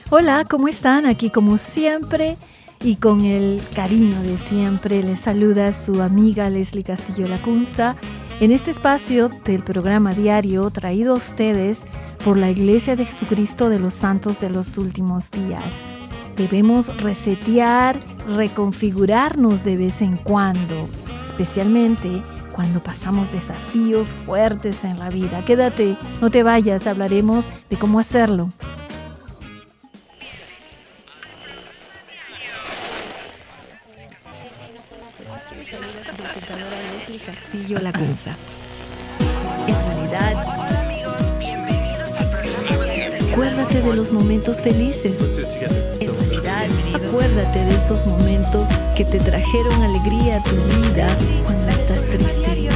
Hola, ¿cómo están? Aquí como siempre y con el cariño de siempre les saluda su amiga Leslie Castillo Lacunza en este espacio del programa diario traído a ustedes por la Iglesia de Jesucristo de los Santos de los Últimos Días. Debemos resetear, reconfigurarnos de vez en cuando, especialmente cuando pasamos desafíos fuertes en la vida. Quédate, no te vayas, hablaremos de cómo hacerlo. Castillo Lacunza. En realidad, acuérdate de los momentos felices. En realidad, acuérdate de esos momentos que te trajeron alegría a tu vida cuando estás triste.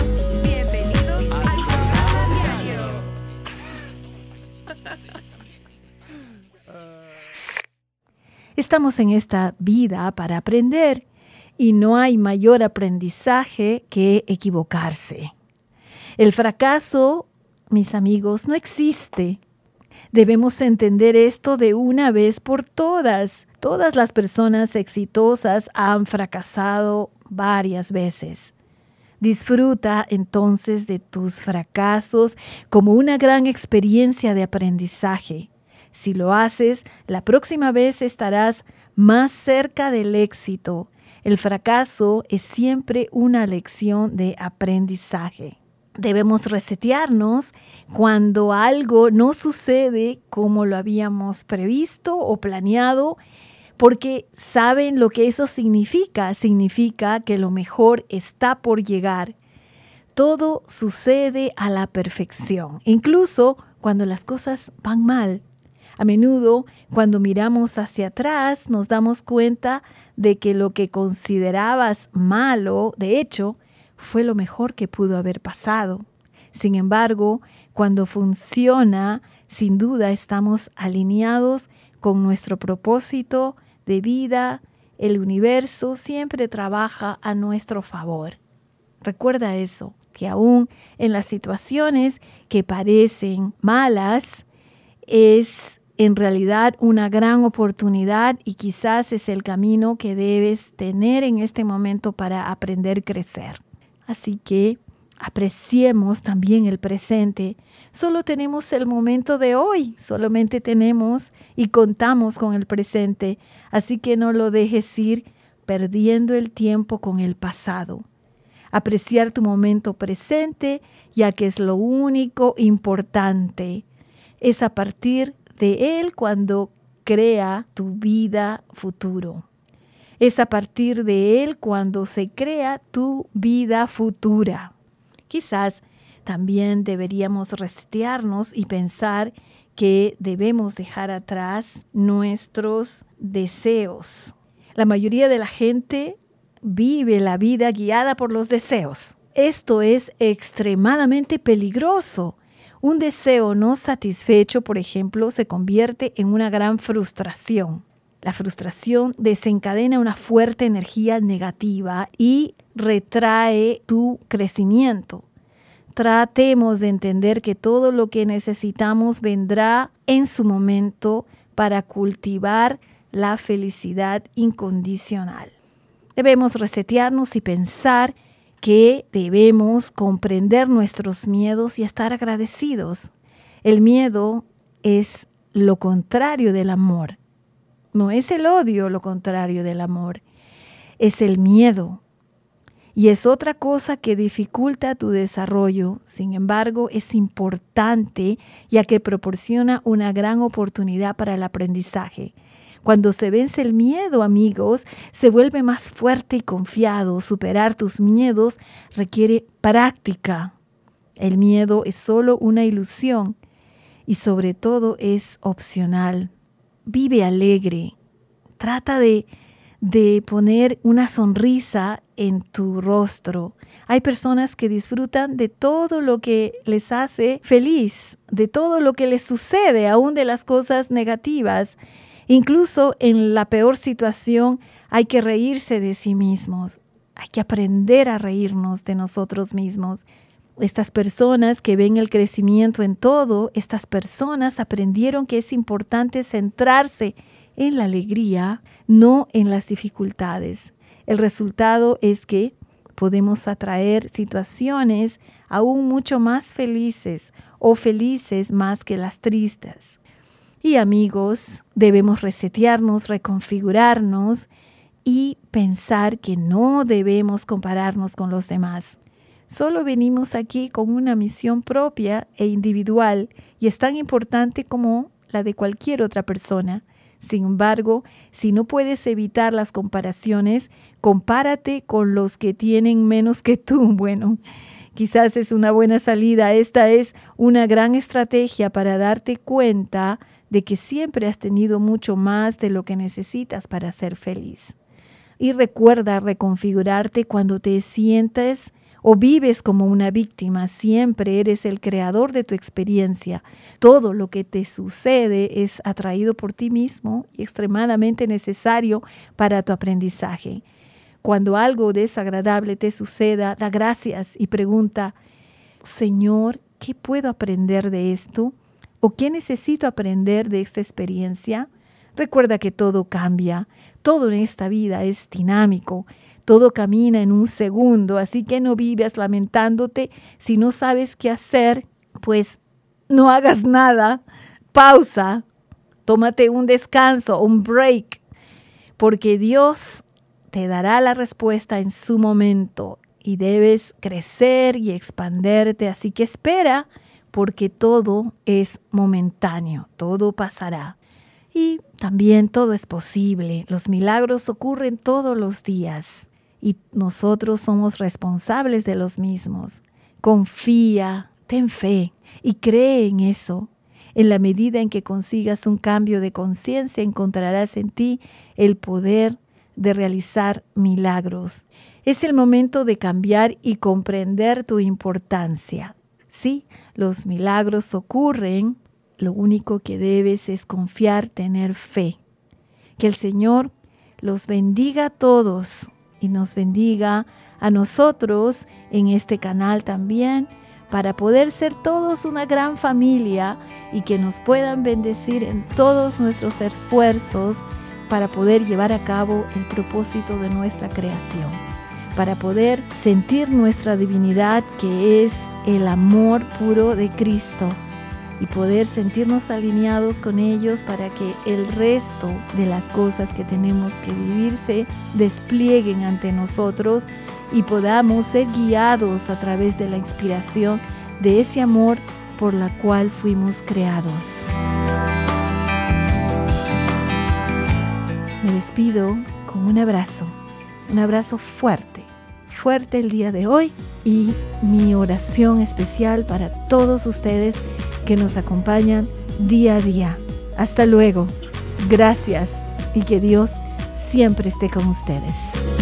Estamos en esta vida para aprender. Y no hay mayor aprendizaje que equivocarse. El fracaso, mis amigos, no existe. Debemos entender esto de una vez por todas. Todas las personas exitosas han fracasado varias veces. Disfruta entonces de tus fracasos como una gran experiencia de aprendizaje. Si lo haces, la próxima vez estarás más cerca del éxito. El fracaso es siempre una lección de aprendizaje. Debemos resetearnos cuando algo no sucede como lo habíamos previsto o planeado, porque ¿saben lo que eso significa? Significa que lo mejor está por llegar. Todo sucede a la perfección, incluso cuando las cosas van mal. A menudo, cuando miramos hacia atrás, nos damos cuenta de que lo que considerabas malo, de hecho, fue lo mejor que pudo haber pasado. Sin embargo, cuando funciona, sin duda estamos alineados con nuestro propósito de vida. El universo siempre trabaja a nuestro favor. Recuerda eso, que aún en las situaciones que parecen malas, es en realidad una gran oportunidad y quizás es el camino que debes tener en este momento para aprender a crecer. Así que apreciemos también el presente. Solo tenemos el momento de hoy, solamente tenemos y contamos con el presente. Así que no lo dejes ir perdiendo el tiempo con el pasado. Apreciar tu momento presente, ya que es lo único importante. Es a partir de Él cuando crea tu vida futuro. Es a partir de Él cuando se crea tu vida futura. Quizás también deberíamos resetearnos y pensar que debemos dejar atrás nuestros deseos. La mayoría de la gente vive la vida guiada por los deseos. Esto es extremadamente peligroso. Un deseo no satisfecho, por ejemplo, se convierte en una gran frustración. La frustración desencadena una fuerte energía negativa y retrae tu crecimiento. Tratemos de entender que todo lo que necesitamos vendrá en su momento para cultivar la felicidad incondicional. Debemos resetearnos y pensar que debemos comprender nuestros miedos y estar agradecidos. El miedo es lo contrario del amor. No es el odio lo contrario del amor. Es el miedo. Y es otra cosa que dificulta tu desarrollo. Sin embargo, es importante ya que proporciona una gran oportunidad para el aprendizaje. Cuando se vence el miedo, amigos, se vuelve más fuerte y confiado. Superar tus miedos requiere práctica. El miedo es solo una ilusión y sobre todo es opcional. Vive alegre. Trata de poner una sonrisa en tu rostro. Hay personas que disfrutan de todo lo que les hace feliz, de todo lo que les sucede, aún de las cosas negativas. Incluso en la peor situación hay que reírse de sí mismos. Hay que aprender a reírnos de nosotros mismos. Estas personas que ven el crecimiento en todo, estas personas aprendieron que es importante centrarse en la alegría, no en las dificultades. El resultado es que podemos atraer situaciones aún mucho más felices o felices más que las tristes. Y amigos, debemos resetearnos, reconfigurarnos y pensar que no debemos compararnos con los demás. Solo venimos aquí con una misión propia e individual y es tan importante como la de cualquier otra persona. Sin embargo, si no puedes evitar las comparaciones, compárate con los que tienen menos que tú. Bueno, quizás es una buena salida. Esta es una gran estrategia para darte cuenta de que siempre has tenido mucho más de lo que necesitas para ser feliz. Y recuerda reconfigurarte cuando te sientes o vives como una víctima. Siempre eres el creador de tu experiencia. Todo lo que te sucede es atraído por ti mismo y extremadamente necesario para tu aprendizaje. Cuando algo desagradable te suceda, da gracias y pregunta, Señor, ¿qué puedo aprender de esto? ¿O qué necesito aprender de esta experiencia? Recuerda que todo cambia. Todo en esta vida es dinámico. Todo camina en un segundo, así que no vivas lamentándote. Si no sabes qué hacer, pues no hagas nada. Pausa, tómate un descanso, un break, porque Dios te dará la respuesta en su momento y debes crecer y expanderte. Así que espera, porque todo es momentáneo, todo pasará. Y también todo es posible. Los milagros ocurren todos los días. Y nosotros somos responsables de los mismos. Confía, ten fe y cree en eso. En la medida en que consigas un cambio de conciencia, encontrarás en ti el poder de realizar milagros. Es el momento de cambiar y comprender tu importancia. Sí, los milagros ocurren. Lo único que debes es confiar, tener fe. Que el Señor los bendiga a todos. Y nos bendiga a nosotros en este canal también, para poder ser todos una gran familia y que nos puedan bendecir en todos nuestros esfuerzos para poder llevar a cabo el propósito de nuestra creación, para poder sentir nuestra divinidad, que es el amor puro de Cristo, y poder sentirnos alineados con ellos para que el resto de las cosas que tenemos que vivir se desplieguen ante nosotros y podamos ser guiados a través de la inspiración de ese amor por la cual fuimos creados. Me despido con un abrazo fuerte el día de hoy, y mi oración especial para todos ustedes que nos acompañan día a día. Hasta luego. Gracias y que Dios siempre esté con ustedes.